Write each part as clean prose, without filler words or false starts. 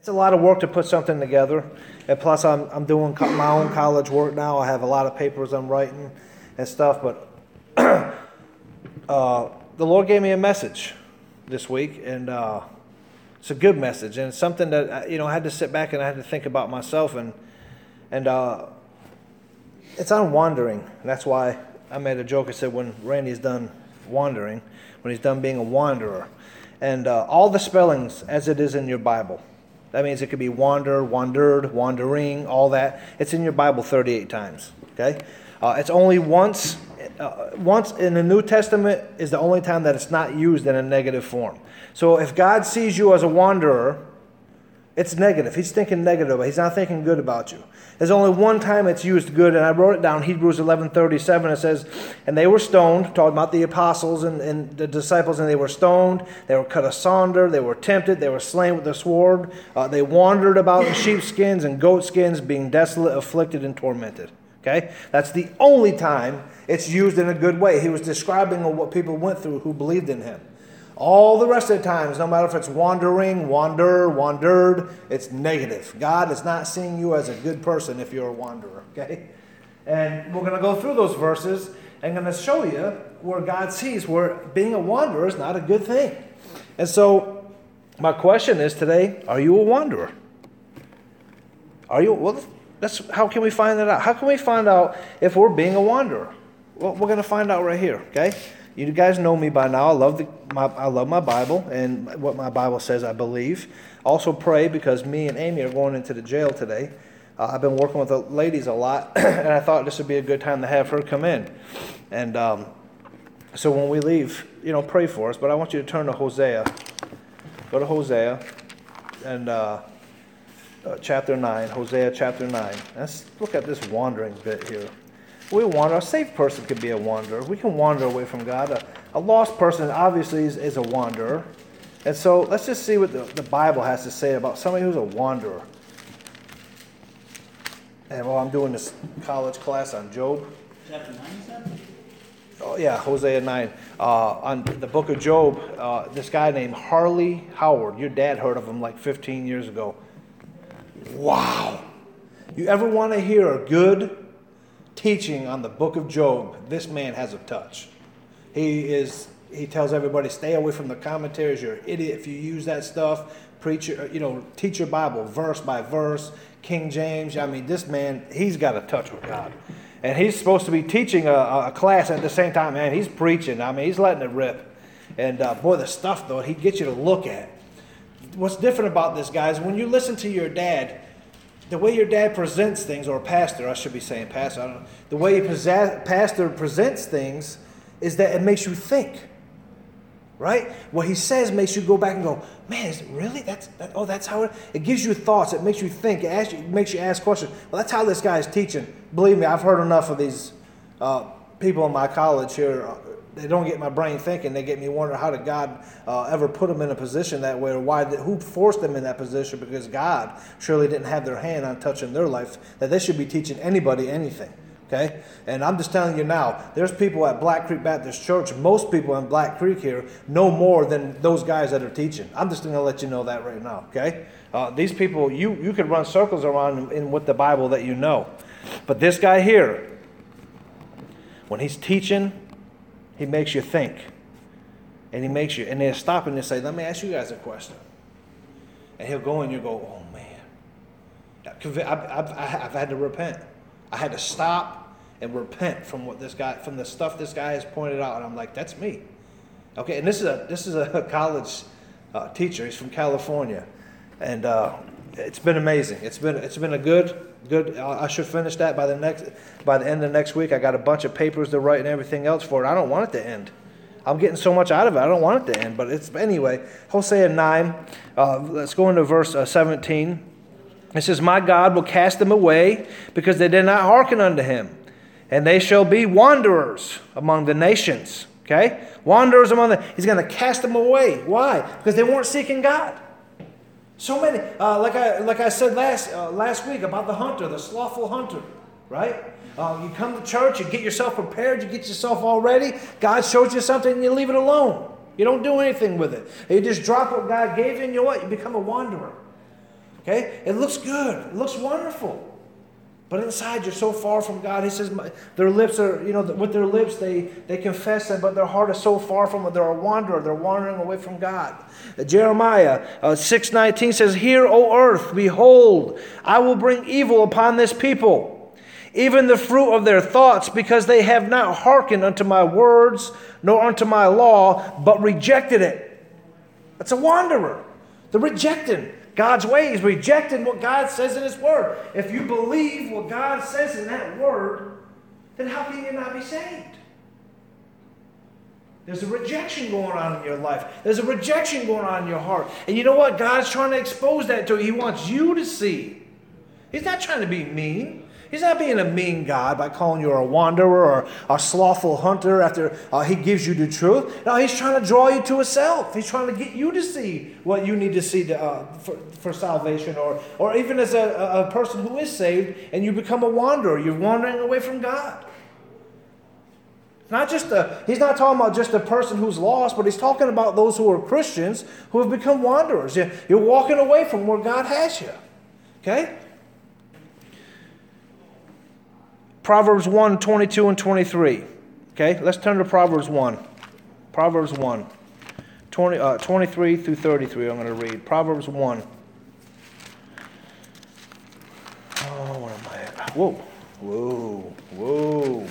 It's a lot of work to put something together, and plus I'm doing my own college work now. I have a lot of papers I'm writing and stuff, but the Lord gave me a message this week, and it's a good message, and it's something that I had to sit back and I had to think about myself, and it's on wandering. And that's why I made a joke. I said when Randy's done wandering, when he's done being a wanderer, and all the spellings as it is in your Bible. That means it could be wander, wandered, wandering, all that. It's in your Bible 38 times. Okay, it's only once in the New Testament is the only time that it's not used in a negative form. So if God sees you as a wanderer, it's negative. He's thinking negative. He's not thinking good about you. There's only one time it's used good, and I wrote it down, Hebrews 11:37. It says, and they were stoned, talking about the apostles and the disciples, and they were stoned, they were cut asunder, they were tempted, they were slain with the sword. They wandered about in sheepskins and goatskins, being desolate, afflicted, and tormented. Okay? That's the only time it's used in a good way. He was describing what people went through who believed in him. All the rest of the times, no matter if it's wandering, wandered, it's negative. God is not seeing you as a good person if you're a wanderer, okay? And we're going to go through those verses and going to show you where God sees where being a wanderer is not a good thing. And so my question is today, are you a wanderer? How can we find that out? How can we find out if we're being a wanderer? Well, we're going to find out right here, okay? You guys know me by now. I love my Bible and what my Bible says I believe. Also pray because me and Amy are going into the jail today. I've been working with the ladies a lot, and I thought this would be a good time to have her come in. And so when we leave, pray for us. But I want you to turn to Hosea. Go to Hosea and chapter 9. Hosea chapter 9. Let's look at this wandering bit here. We wander. A saved person could be a wanderer. We can wander away from God. A lost person obviously is a wanderer. And so let's just see what the Bible has to say about somebody who's a wanderer. And while I'm doing this college class on Job. Chapter 9, is that? Oh yeah, Hosea 9. On the book of Job, this guy named Harley Howard. Your dad heard of him like 15 years ago. Wow. You ever want to hear a good teaching on the book of Job? This man has a touch. He tells everybody, stay away from the commentaries. You're an idiot if you use that stuff. Preach, teach your Bible verse by verse. King James. I mean, this man, he's got a touch with God. And he's supposed to be teaching a class at the same time. Man, he's preaching. I mean, he's letting it rip. And boy, the stuff, though, he gets you to look at. What's different about this, guys, when you listen to your dad, the way your dad presents things, or pastor, I should be saying pastor, I don't know. The way pastor presents things is that it makes you think, right? What he says makes you go back and go, man, is it really? That's how it gives you thoughts. It makes you think. It makes you ask questions. Well, that's how this guy is teaching. Believe me, I've heard enough of these people in my college here. They don't get my brain thinking. They get me wondering how did God ever put them in a position that way, or who forced them in that position? Because God surely didn't have their hand on touching their life, that they should be teaching anybody anything. Okay? And I'm just telling you now, there's people at Black Creek Baptist Church, most people in Black Creek here know more than those guys that are teaching. I'm just going to let you know that right now. Okay? These people, you could run circles around in with the Bible that you know. But this guy here, when he's teaching, he makes you think. And they'll stop and they say, let me ask you guys a question. And he'll go and you go, oh man. I've had to repent. I had to stop and repent from from the stuff this guy has pointed out. And I'm like, that's me. Okay, and this is a college teacher. He's from California. And it's been amazing. It's been a good. I should finish that by the end of next week. I got a bunch of papers to write and everything else for it. I don't want it to end. I'm getting so much out of it. I don't want it to end. But anyway. Hosea 9. Let's go into verse 17. It says, "My God will cast them away because they did not hearken unto him, and they shall be wanderers among the nations." Okay, wanderers among He's going to cast them away. Why? Because they weren't seeking God. So many, like I said last week about the hunter, the slothful hunter, right? You come to church, you get yourself prepared, you get yourself all ready. God shows you something and you leave it alone. You don't do anything with it. You just drop what God gave you and you know what? You become a wanderer. Okay? It looks good. It looks wonderful. But inside, you're so far from God. He says, their lips are, with their lips, they confess it, but their heart is so far from it. They're a wanderer. They're wandering away from God. Jeremiah 6:19 says, Hear, O earth, behold, I will bring evil upon this people, even the fruit of their thoughts, because they have not hearkened unto my words, nor unto my law, but rejected it. That's a wanderer. They're rejecting God's ways, rejecting what God says in His Word. If you believe what God says in that Word, then how can you not be saved? There's a rejection going on in your life. There's a rejection going on in your heart. And you know what? God's trying to expose that to you. He wants you to see. He's not trying to be mean. He's not being a mean God by calling you a wanderer or a slothful hunter after He gives you the truth. No, He's trying to draw you to Himself. He's trying to get you to see what you need to see for salvation, or even as a person who is saved and you become a wanderer. You're wandering away from God. He's not talking about just a person who's lost, but He's talking about those who are Christians who have become wanderers. You're walking away from where God has you. Okay? Proverbs 1, 22 and 23. Okay, let's turn to Proverbs 1. Proverbs 1, 23 through 33 I'm going to read. Proverbs 1. Oh, where am I at? Whoa, whoa, whoa.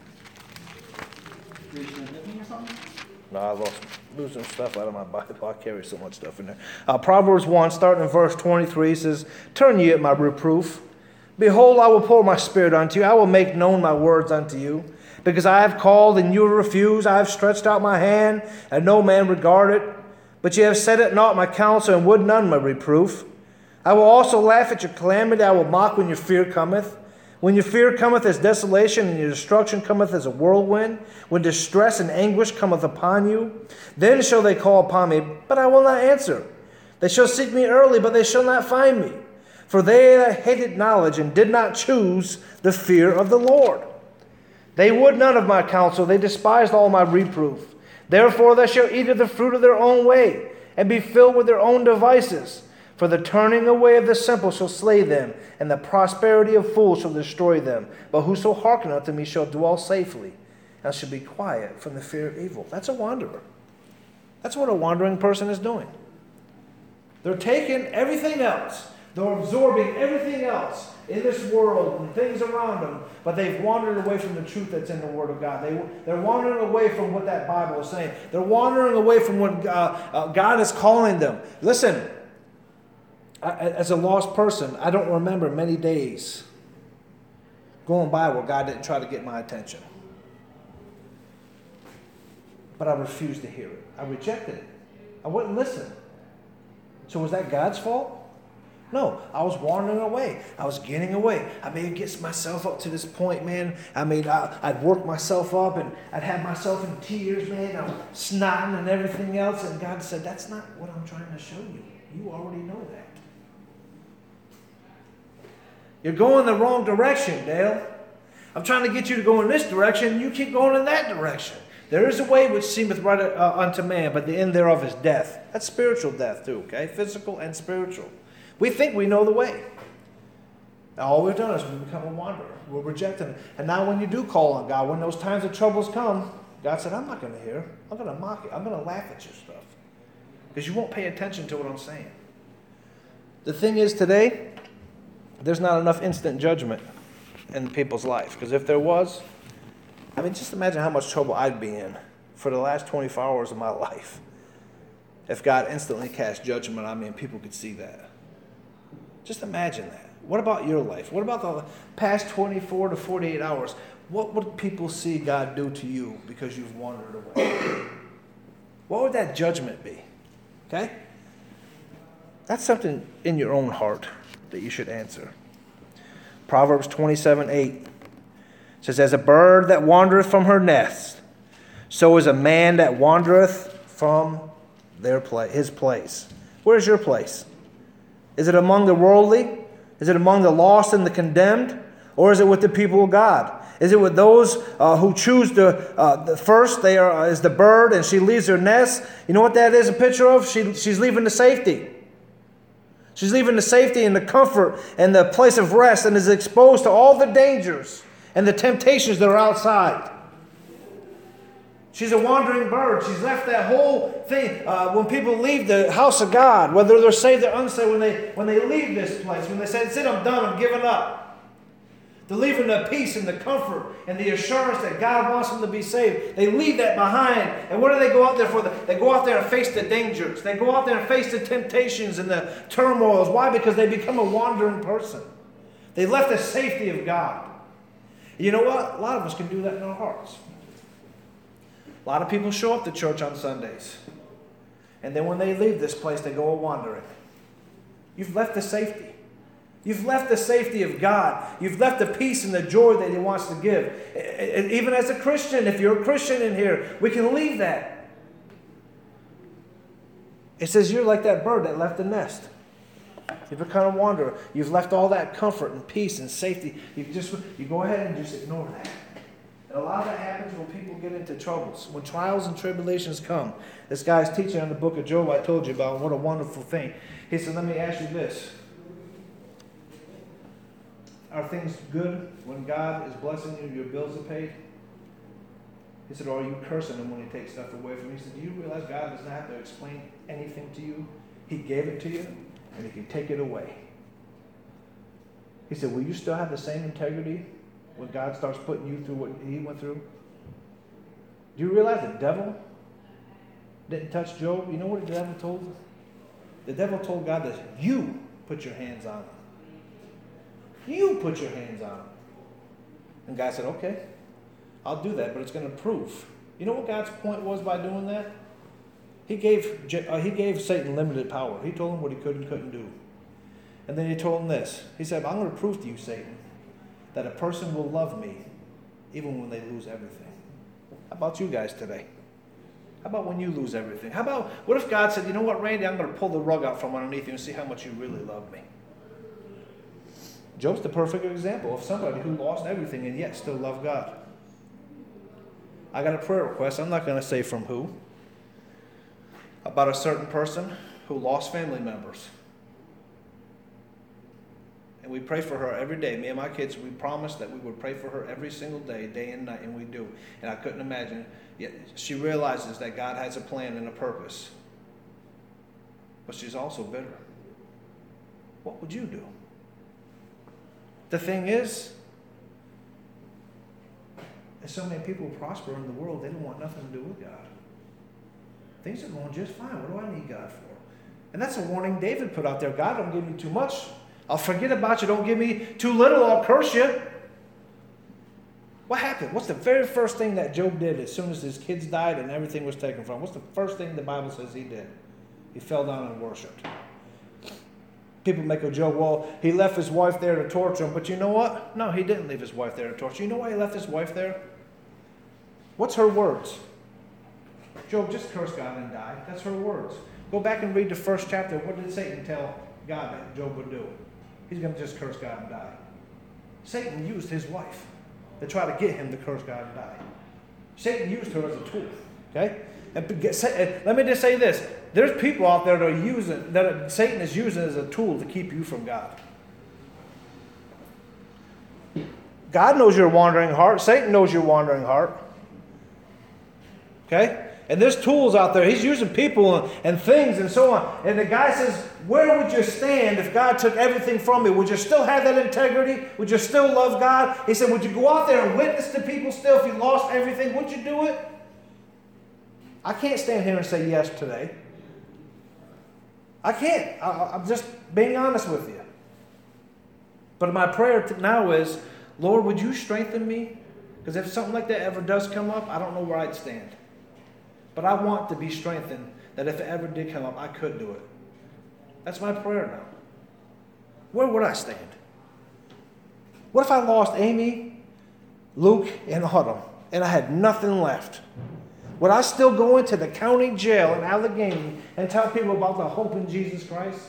No, I lost losing stuff out of my Bible. I carry so much stuff in there. Proverbs 1, starting in verse 23, says, Turn ye at my reproof. Behold, I will pour my spirit unto you. I will make known my words unto you. Because I have called, and you refuse. I have stretched out my hand, and no man regarded. But ye have set at naught my counsel, and would none my reproof. I will also laugh at your calamity. I will mock when your fear cometh. When your fear cometh as desolation, and your destruction cometh as a whirlwind, when distress and anguish cometh upon you, then shall they call upon me, but I will not answer. They shall seek me early, but they shall not find me. For they that hated knowledge and did not choose the fear of the Lord. They would none of my counsel, they despised all my reproof. Therefore they shall eat of the fruit of their own way, and be filled with their own devices. For the turning away of the simple shall slay them, and the prosperity of fools shall destroy them. But whoso hearken unto me shall dwell safely, and shall be quiet from the fear of evil. That's a wanderer. That's what a wandering person is doing. They're taking everything else. They're absorbing everything else in this world and things around them, but they've wandered away from the truth that's in the Word of God. They're wandering away from what that Bible is saying. They're wandering away from what God is calling them. Listen, as a lost person, I don't remember many days going by where God didn't try to get my attention. But I refused to hear it. I rejected it. I wouldn't listen. So was that God's fault? No, I was wandering away. I was getting away. I may get myself up to this point, man. I'd work myself up, and I'd have myself in tears, man. I'm snotting and everything else. And God said, that's not what I'm trying to show you. You already know that. You're going the wrong direction, Dale. I'm trying to get you to go in this direction, and you keep going in that direction. There is a way which seemeth right unto man, but the end thereof is death. That's spiritual death too, okay? Physical and spiritual. We think we know the way. Now, all we've done is we become a wanderer. We're rejecting it. And now when you do call on God, when those times of troubles come, God said, I'm not going to hear. I'm going to mock you. I'm going to laugh at your stuff. Because you won't pay attention to what I'm saying. The thing is today, there's not enough instant judgment in people's life. Because if there was, just imagine how much trouble I'd be in for the last 24 hours of my life. If God instantly cast judgment on me and people could see that. Just imagine that. What about your life? What about the past 24 to 48 hours? What would people see God do to you because you've wandered away? What would that judgment be? Okay? That's something in your own heart that you should answer. Proverbs 27:8 says, As a bird that wandereth from her nest, so is a man that wandereth from his place. Where's your place? Is it among the worldly? Is it among the lost and the condemned? Or is it with the people of God? Is it with those who choose the first? They are is the bird, and she leaves her nest. You know what that is a picture of? She's leaving the safety. She's leaving the safety and the comfort and the place of rest and is exposed to all the dangers and the temptations that are outside. She's a wandering bird. She's left that whole thing. When people leave the house of God, whether they're saved or unsaved, when they leave this place, when they say, "That's it, I'm done, I'm giving up." They're leaving the peace and the comfort and the assurance that God wants them to be saved. They leave that behind. And what do they go out there for? They go out there and face the dangers. They go out there and face the temptations and the turmoils. Why? Because they become a wandering person. They left the safety of God. You know what? A lot of us can do that in our hearts. A lot of people show up to church on Sundays. And then when they leave this place, they go wandering. You've left the safety. You've left the safety of God. You've left the peace and the joy that He wants to give. Even as a Christian, if you're a Christian in here, we can leave that. It says you're like that bird that left the nest. You've become a wanderer. You've left all that comfort and peace and safety. You go ahead and just ignore that. And a lot of that happens when people get into troubles, when trials and tribulations come. This guy's teaching on the book of Job I told you about. What a wonderful thing. He said, let me ask you this. Are things good when God is blessing you, your bills are paid? He said, or are you cursing Him when He takes stuff away from you? He said, do you realize God does not have to explain anything to you? He gave it to you, and He can take it away. He said, will you still have the same integrity when God starts putting you through what He went through? Do you realize the devil didn't touch Job? You know what the devil told him? The devil told God that you put your hands on him. You put your hands on him. And God said, okay, I'll do that, but it's going to prove. You know what God's point was by doing that? He gave Satan limited power. He told him what he could and couldn't do. And then He told him this. He said, I'm going to prove to you, Satan, that a person will love me even when they lose everything. How about you guys today? How about when you lose everything? What if God said, you know what, Randy, I'm going to pull the rug out from underneath you and see how much you really love me? Job's the perfect example of somebody who lost everything and yet still loved God. I got a prayer request. I'm not going to say from who. About a certain person who lost family members. And we pray for her every day. Me and my kids, we promised that we would pray for her every single day, day and night, and we do. And I couldn't imagine. Yet she realizes that God has a plan and a purpose. But she's also bitter. What would you do? The thing is, there's so many people prosper in the world, they don't want nothing to do with God. Things are going just fine. What do I need God for? And that's a warning David put out there. God, don't give me too much. I'll forget about you. Don't give me too little. I'll curse you. What happened? What's the very first thing that Job did as soon as his kids died and everything was taken from him? What's the first thing the Bible says he did? He fell down and worshiped. People make a joke, well, he left his wife there to torture him. But you know what? No, he didn't leave his wife there to torture. You know why he left his wife there? What's her words? Job, just curse God and die. That's her words. Go back and read the first chapter. What did Satan tell God that Job would do? He's going to just curse God and die. Satan used his wife to try to get him to curse God and die. Satan used her as a tool. Okay? And let me just say this. There's people out there that Satan is using as a tool to keep you from God. God knows your wandering heart. Satan knows your wandering heart. Okay? And there's tools out there. He's using people and things and so on. And the guy says, where would you stand if God took everything from you? Would you still have that integrity? Would you still love God? He said, would you go out there and witness to people still if you lost everything? Would you do it? I can't stand here and say yes today. I can't. I'm just being honest with you. But my prayer now is, Lord, would you strengthen me? Because if something like that ever does come up, I don't know where I'd stand. But I want to be strengthened that if it ever did come up, I could do it. That's my prayer now. Where would I stand? What if I lost Amy, Luke, and Autumn, and I had nothing left? Would I still go into the county jail in Allegheny and tell people about the hope in Jesus Christ?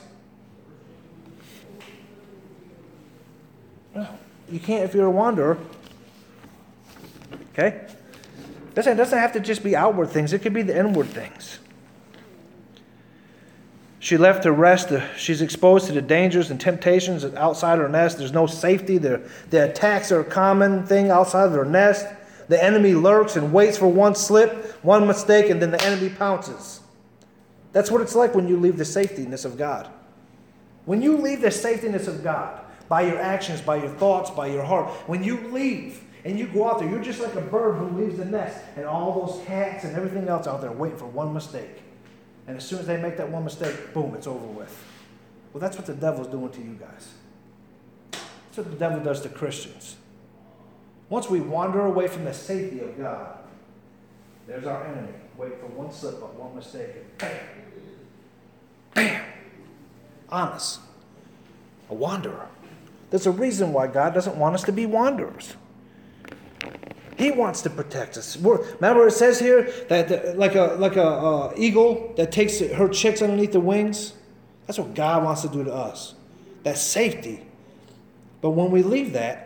No, you can't if you're a wanderer. Okay? It doesn't have to just be outward things. It could be the inward things. She left to rest. She's exposed to the dangers and temptations outside her nest. There's no safety. The attacks are a common thing outside of her nest. The enemy lurks and waits for one slip, one mistake, and then the enemy pounces. That's what it's like when you leave the safetiness of God. When you leave the safetiness of God, by your actions, by your thoughts, by your heart, when you leave and you go out there, you're just like a bird who leaves the nest, and all those cats and everything else out there waiting for one mistake. And as soon as they make that one mistake, boom, it's over with. Well, that's what the devil's doing to you guys. That's what the devil does to Christians. Once we wander away from the safety of God, there's our enemy. Wait for one slip up, one mistake, and bam! Bam! On us. A wanderer. There's a reason why God doesn't want us to be wanderers. He wants to protect us. Remember it says here that like a eagle that takes her chicks underneath the wings? That's what God wants to do to us. That's safety. But when we leave that,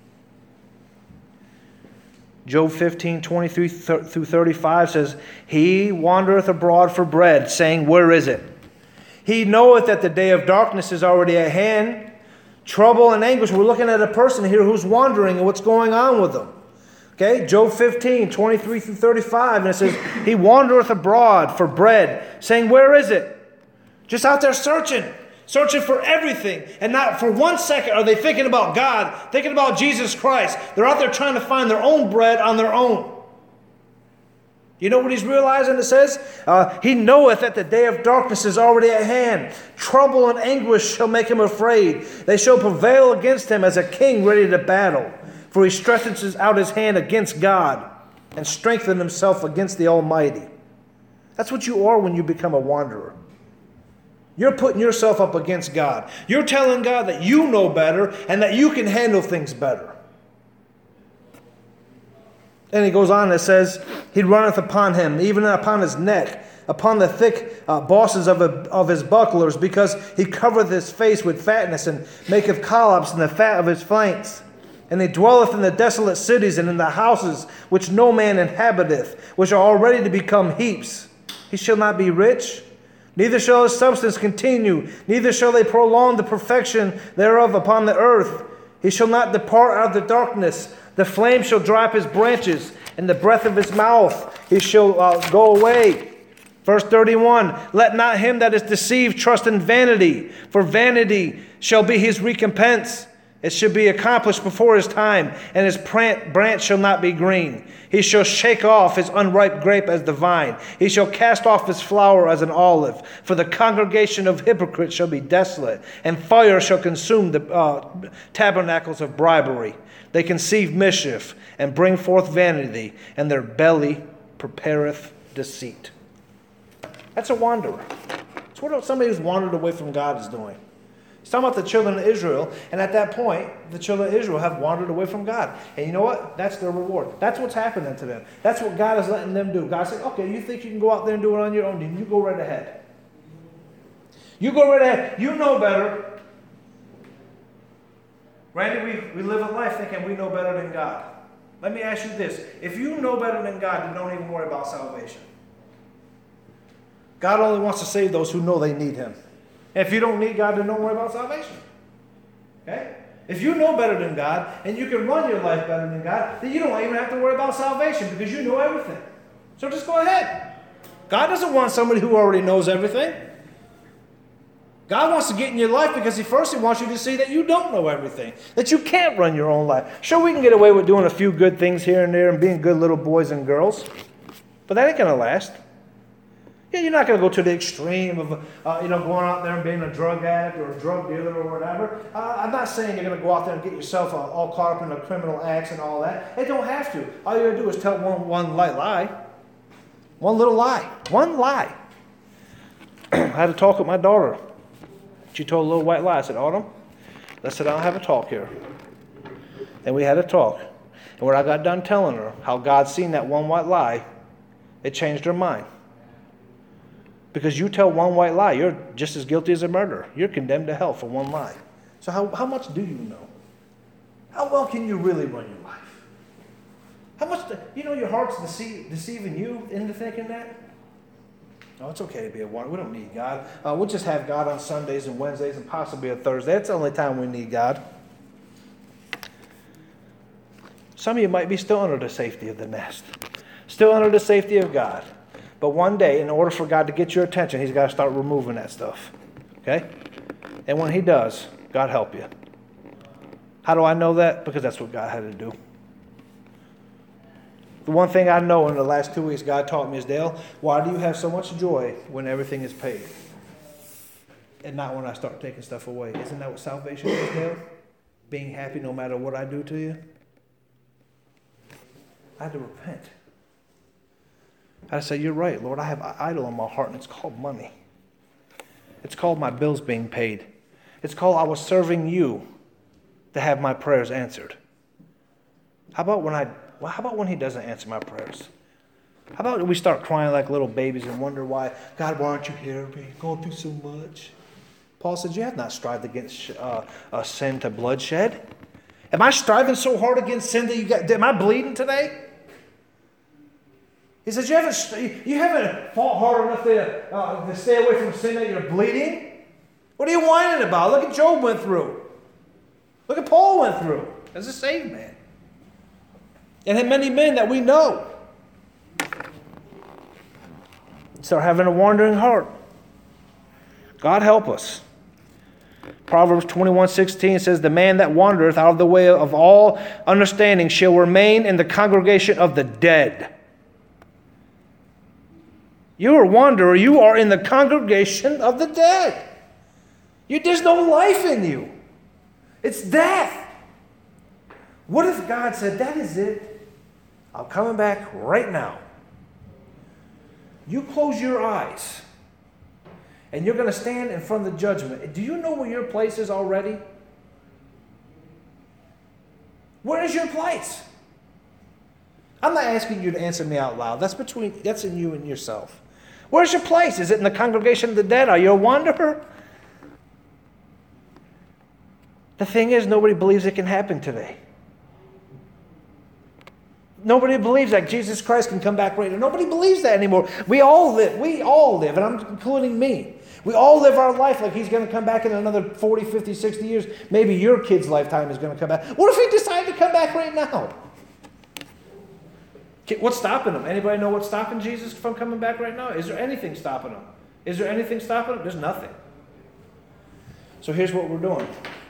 Job 15:23 through 35 says, He wandereth abroad for bread, saying, Where is it? He knoweth that the day of darkness is already at hand. Trouble and anguish. We're looking at a person here who's wandering and what's going on with them. Okay, Job 15:23 through 35, and it says, He wandereth abroad for bread, saying, Where is it? Just out there searching for everything. And not for 1 second are they thinking about God, thinking about Jesus Christ. They're out there trying to find their own bread on their own. You know what he's realizing? It says, He knoweth that the day of darkness is already at hand. Trouble and anguish shall make him afraid. They shall prevail against him as a king ready to battle. For he stretches out his hand against God and strengthens himself against the Almighty. That's what you are when you become a wanderer. You're putting yourself up against God. You're telling God that you know better and that you can handle things better. And he goes on and says, He runneth upon him, even upon his neck, upon the thick bosses of his bucklers, because he covereth his face with fatness, and maketh collops in the fat of his flanks. And he dwelleth in the desolate cities, and in the houses which no man inhabiteth, which are already to become heaps. He shall not be rich, neither shall his substance continue, neither shall they prolong the perfection thereof upon the earth. He shall not depart out of the darkness. The flame shall dry up his branches, and the breath of his mouth he shall go away. Verse 31, Let not him that is deceived trust in vanity, for vanity shall be his recompense. It shall be accomplished before his time, and his branch shall not be green. He shall shake off his unripe grape as the vine. He shall cast off his flower as an olive. For the congregation of hypocrites shall be desolate, and fire shall consume the tabernacles of bribery. They conceive mischief, and bring forth vanity, and their belly prepareth deceit. That's a wanderer. It's what somebody who's wandered away from God is doing. He's talking about the children of Israel, and at that point, the children of Israel have wandered away from God. And you know what? That's their reward. That's what's happening to them. That's what God is letting them do. God said, okay, you think you can go out there and do it on your own? Then you go right ahead. You go right ahead. You know better. Randy, we live a life thinking we know better than God. Let me ask you this. If you know better than God, then don't even worry about salvation. God only wants to save those who know they need Him. And if you don't need God, then don't worry about salvation. Okay? If you know better than God, and you can run your life better than God, then you don't even have to worry about salvation because you know everything. So just go ahead. God doesn't want somebody who already knows everything. God wants to get in your life because He wants you to see that you don't know everything, that you can't run your own life. Sure, we can get away with doing a few good things here and there and being good little boys and girls, but that ain't going to last. Yeah, you're not going to go to the extreme of going out there and being a drug addict or a drug dealer or whatever. I'm not saying you're going to go out there and get yourself all caught up in the criminal acts and all that. You don't have to. All you got to do is tell one light lie. One little lie. One lie. I had a talk with my daughter. She told a little white lie. I said, Autumn, let's sit down and have a talk here. And we had a talk. And when I got done telling her how God seen that one white lie, it changed her mind. Because you tell one white lie, you're just as guilty as a murderer. You're condemned to hell for one lie. So how much do you know? How well can you really run your life? How much, your heart's deceiving you into thinking that? Oh, it's okay to be a wanderer. We don't need God. We'll just have God on Sundays and Wednesdays and possibly a Thursday. That's the only time we need God. Some of you might be still under the safety of the nest, still under the safety of God. But one day, in order for God to get your attention, He's got to start removing that stuff. Okay? And when He does, God help you. How do I know that? Because that's what God had to do. The one thing I know in the last 2 weeks God taught me is, Dale, why do you have so much joy when everything is paid? And not when I start taking stuff away. Isn't that what salvation is, Dale? Being happy no matter what I do to you? I had to repent. I had to say, you're right, Lord, I have an idol in my heart, and it's called money. It's called my bills being paid. It's called I was serving you to have my prayers answered. How about when He doesn't answer my prayers? How about we start crying like little babies and wonder why, God, why aren't you here? We're going through so much. Paul says, you have not strived against sin to bloodshed. Am I striving so hard against sin that am I bleeding today? He says, you haven't fought hard enough to stay away from sin that you're bleeding? What are you whining about? Look at Job went through. Look at Paul went through as a saved man. And many men that we know. Start having a wandering heart. God help us. Proverbs 21:16 says, the man that wandereth out of the way of all understanding shall remain in the congregation of the dead. You are a wanderer. You are in the congregation of the dead. There's no life in you. It's death. What if God said, that is it? I'm coming back right now. You close your eyes and you're going to stand in front of the judgment. Do you know where your place is already? Where is your place? I'm not asking you to answer me out loud. That's in you and yourself. Where's your place? Is it in the congregation of the dead? Are you a wanderer? The thing is, nobody believes it can happen today. Nobody believes that Jesus Christ can come back right now. Nobody believes that anymore. We all live, and I'm including me. We all live our life like He's going to come back in another 40, 50, 60 years. Maybe your kid's lifetime is going to come back. What if He decided to come back right now? What's stopping Him? Anybody know what's stopping Jesus from coming back right now? Is there anything stopping Him? Is there anything stopping Him? There's nothing. So here's what we're doing.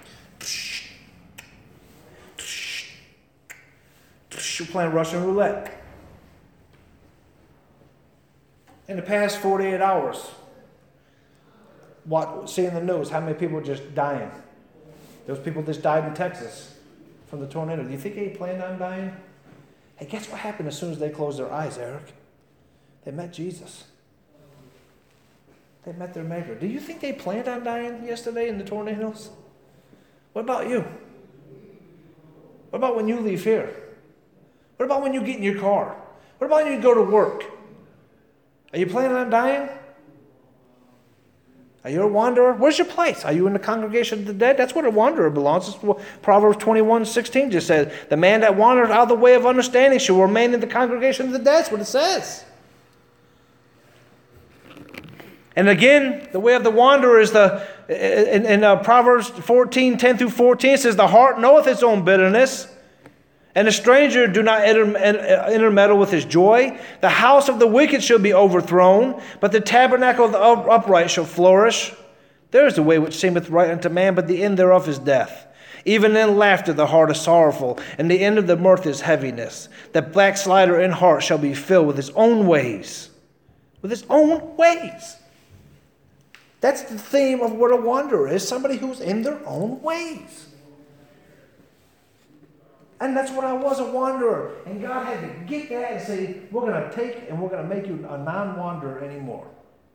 We're playing Russian roulette. In the past 48 hours, seeing the news, how many people are just dying? Those people just died in Texas from the tornado. Do you think they planned on dying? Hey, guess what happened as soon as they closed their eyes, Eric? They met Jesus. They met their Maker. Do you think they planned on dying yesterday in the tornadoes? What about you? What about when you leave here? What about when you get in your car? What about when you go to work? Are you planning on dying? Are you a wanderer? Where's your place? Are you in the congregation of the dead? That's where a wanderer belongs. That's what Proverbs 21:16 just says. The man that wandereth out of the way of understanding shall remain in the congregation of the dead. That's what it says. And again, the way of the wanderer is in Proverbs 14:10-14 says, the heart knoweth its own bitterness, and the stranger do not intermeddle with his joy. The house of the wicked shall be overthrown, but the tabernacle of the upright shall flourish. There is a way which seemeth right unto man, but the end thereof is death. Even in laughter the heart is sorrowful, and the end of the mirth is heaviness. The backslider in heart shall be filled with his own ways. With his own ways. That's the theme of what a wanderer is, somebody who's in their own ways. And that's what I was, a wanderer. And God had to get that and say, we're going to take and we're going to make you a non-wanderer anymore.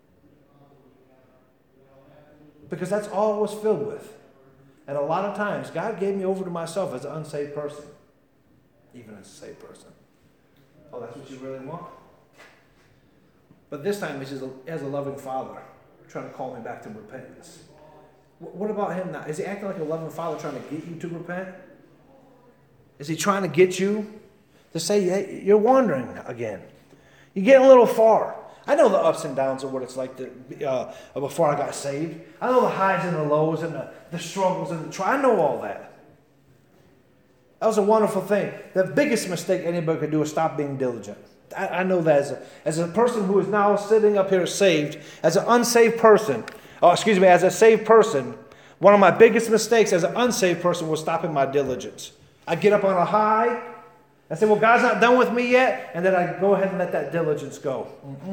Because that's all I was filled with. And a lot of times, God gave me over to myself as an unsaved person. Even as a saved person. Oh, that's what you really want? But this time, he's as a loving father, trying to call me back to repentance. What about him now? Is he acting like a loving father trying to get you to repent? Is he trying to get you to say, hey, you're wandering again? You're getting a little far. I know the ups and downs of what it's like before I got saved. I know the highs and the lows and the struggles and the trials. I know all that. That was a wonderful thing. The biggest mistake anybody could do is stop being diligent. I know that as a person who is now sitting up here saved, as an unsaved person, as a saved person, one of my biggest mistakes as an unsaved person was stopping my diligence. I get up on a high, I say, well, God's not done with me yet, and then I go ahead and let that diligence go.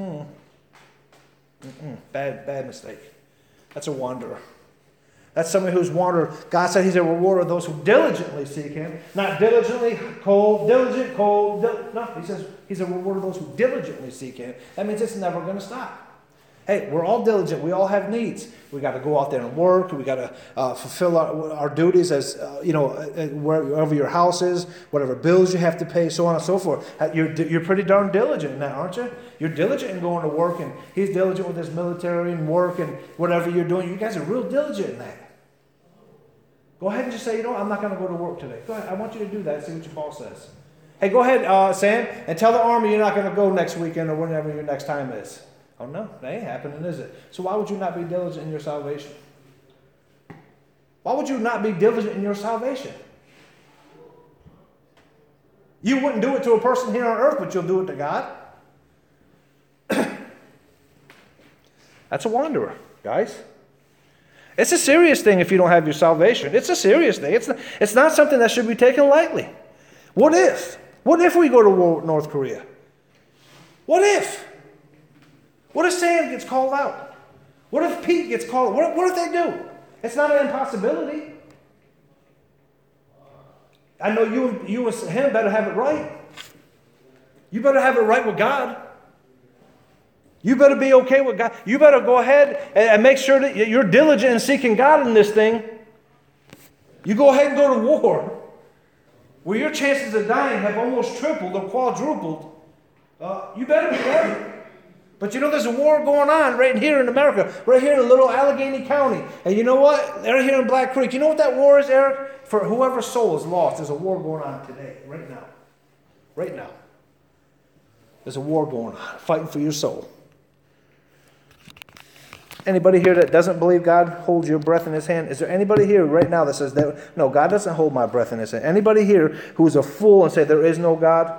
Bad mistake. That's a wanderer. That's somebody who's wandered. God said he's a rewarder of those who diligently seek him. Not diligently, cold. No, he says he's a rewarder of those who diligently seek him. That means it's never going to stop. Hey, we're all diligent. We all have needs. We got to go out there and work. We got to fulfill our duties as, wherever your house is, whatever bills you have to pay, so on and so forth. You're pretty darn diligent in that, aren't you? You're diligent in going to work, and he's diligent with his military and work and whatever you're doing. You guys are real diligent in that. Go ahead and just say, I'm not going to go to work today. Go ahead. I want you to do that. See what your boss says. Hey, go ahead, Sam, and tell the army you're not going to go next weekend or whenever your next time is. Oh, no, that ain't happening, is it? So why would you not be diligent in your salvation? Why would you not be diligent in your salvation? You wouldn't do it to a person here on earth, but you'll do it to God. That's a wanderer, guys. It's a serious thing if you don't have your salvation. It's a serious thing. It's not something that should be taken lightly. What if? What if we go to war with North Korea? What if? What if Sam gets called out? What if Pete gets called out? What if they do? It's not an impossibility. I know you and him better have it right. You better have it right with God. You better be okay with God. You better go ahead and make sure that you're diligent in seeking God in this thing. You go ahead and go to war, where your chances of dying have almost tripled or quadrupled. You better be ready. But there's a war going on right here in America, right here in little Allegheny County. And you know what? Right here in Black Creek. You know what that war is, Eric? For whoever's soul is lost, there's a war going on today, right now. Right now. There's a war going on, fighting for your soul. Anybody here that doesn't believe God holds your breath in his hand? Is there anybody here right now that says, no, God doesn't hold my breath in his hand? Anybody here who's a fool and say there is no God?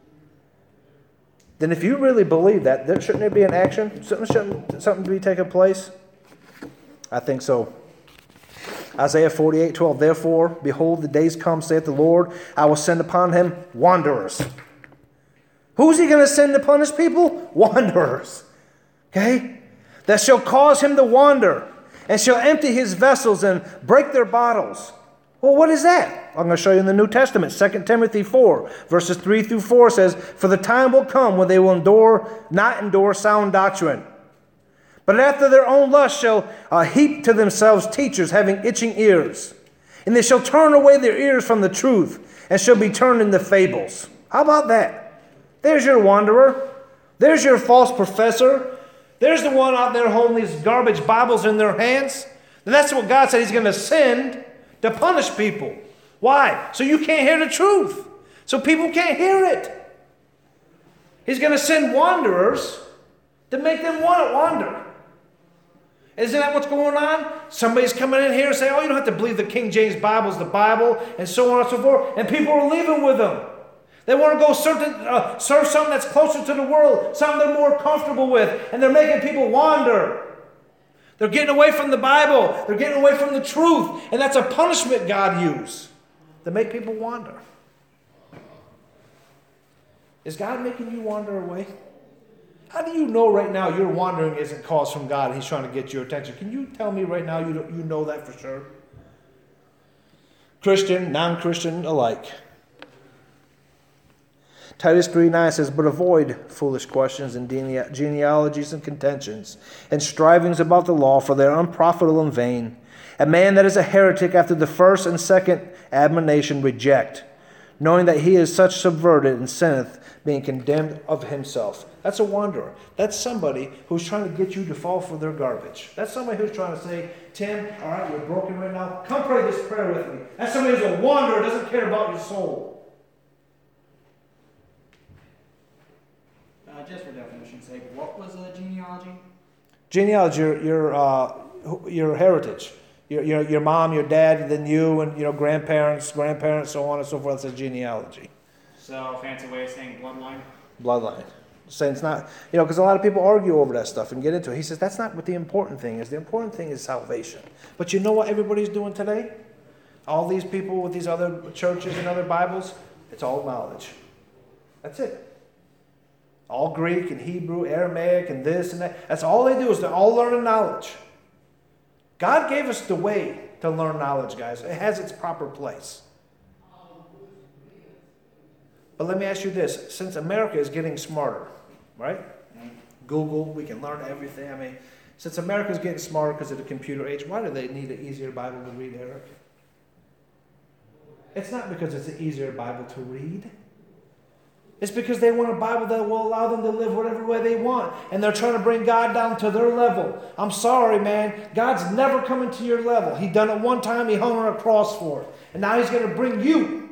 Then if you really believe that, shouldn't there be an action? Shouldn't something be taking place? I think so. Isaiah 48:12. Therefore, behold, the days come, saith the Lord, I will send upon him wanderers. Who's he going to send upon his people? Wanderers. Okay? That shall cause him to wander, and shall empty his vessels and break their bottles. Well, what is that? I'm going to show you in the New Testament. 2 Timothy 4, verses 3 through 4 says, for the time will come when they will not endure sound doctrine, but after their own lust shall heap to themselves teachers having itching ears. And they shall turn away their ears from the truth, and shall be turned into fables. How about that? There's your wanderer. There's your false professor. There's the one out there holding these garbage Bibles in their hands. And that's what God said he's going to send to punish people. Why? So you can't hear the truth. So people can't hear it. He's going to send wanderers to make them want to wander. Isn't that what's going on? Somebody's coming in here and saying, you don't have to believe the King James Bible is the Bible, and so on and so forth. And people are leaving with them. They want to go serve something that's closer to the world, something they're more comfortable with, and they're making people wander. They're getting away from the Bible. They're getting away from the truth. And that's a punishment God used to make people wander. Is God making you wander away? How do you know right now your wandering isn't caused from God and he's trying to get your attention? Can you tell me right now you know that for sure? Christian, non-Christian alike. Titus 3:9 says, but avoid foolish questions and genealogies and contentions and strivings about the law, for they are unprofitable and vain. A man that is a heretic after the first and second admonition reject, knowing that he is such subverted and sinneth, being condemned of himself. That's a wanderer. That's somebody who's trying to get you to fall for their garbage. That's somebody who's trying to say, Tim, all right, you're broken right now. Come pray this prayer with me. That's somebody who's a wanderer, doesn't care about your soul. Just for definition's say, what was a genealogy? Genealogy, your heritage. Your mom, your dad, then you, and grandparents, so on and so forth. It's a genealogy. So, fancy way of saying bloodline? Bloodline. Saying it's not, because a lot of people argue over that stuff and get into it. He says that's not what the important thing is. The important thing is salvation. But you know what everybody's doing today? All these people with these other churches and other Bibles, it's all knowledge. That's it. All Greek and Hebrew, Aramaic and this and that. That's all they do is they're all learning knowledge. God gave us the way to learn knowledge, guys. It has its proper place. But let me ask you this. Since America is getting smarter, right? Google, we can learn everything. Since America is getting smarter because of the computer age, why do they need an easier Bible to read, Eric? It's not because it's an easier Bible to read. It's because they want a Bible that will allow them to live whatever way they want. And they're trying to bring God down to their level. I'm sorry, man. God's never coming to your level. He done it one time. He hung on a cross for it. And now he's going to bring you,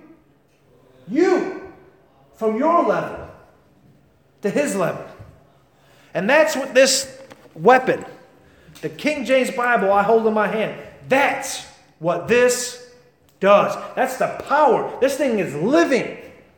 from your level to his level. And that's what this weapon, the King James Bible I hold in my hand, that's what this does. That's the power. This thing is living.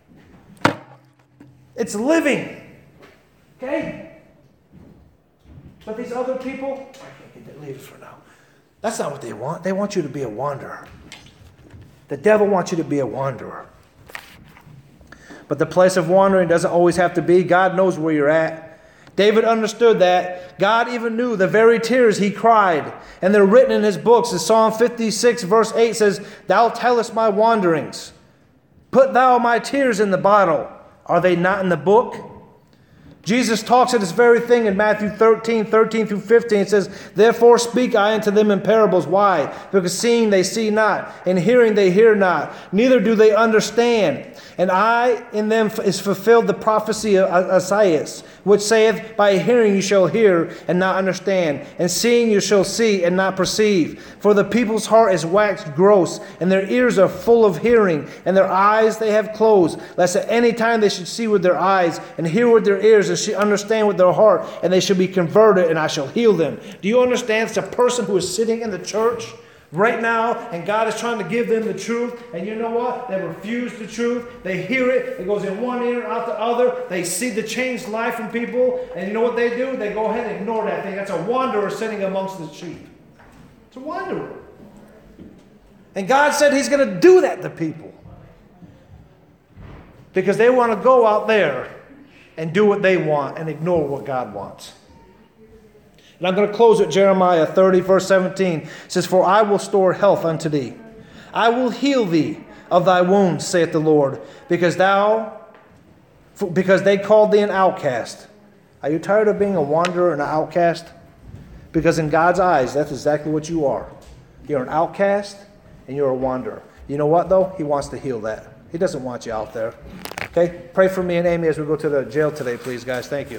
It's living. Okay? But these other people, I can't get that leave for now. That's not what they want. They want you to be a wanderer. The devil wants you to be a wanderer. But the place of wandering doesn't always have to be. God knows where you're at. David understood that. God even knew the very tears he cried. And they're written in his books. As Psalm 56 verse 8 says, Thou tellest my wanderings. Put thou my tears in the bottle. Are they not in the book? Jesus talks of this very thing in Matthew 13 through 15. It says, Therefore speak I unto them in parables. Why? Because seeing they see not, and hearing they hear not, neither do they understand. And in them is fulfilled the prophecy of Isaiah, which saith, By hearing you shall hear and not understand, and seeing you shall see and not perceive. For the people's heart is waxed gross, and their ears are full of hearing, and their eyes they have closed, lest at any time they should see with their eyes, and hear with their ears, and should understand with their heart, and they shall be converted, and I shall heal them. Do you understand? It's a person who is sitting in the church right now, and God is trying to give them the truth, and you know what? They refuse the truth. They hear it. It goes in one ear, out the other. They see the changed life in people, and you know what they do? They go ahead and ignore that thing. That's a wanderer sitting amongst the sheep. It's a wanderer. And God said he's going to do that to people because they want to go out there and do what they want and ignore what God wants. And I'm going to close with Jeremiah 30, verse 17. It says, For I will store health unto thee. I will heal thee of thy wounds, saith the Lord, because they called thee an outcast. Are you tired of being a wanderer and an outcast? Because in God's eyes, that's exactly what you are. You're an outcast and you're a wanderer. You know what, though? He wants to heal that. He doesn't want you out there. Okay? Pray for me and Amy as we go to the jail today, please, guys. Thank you.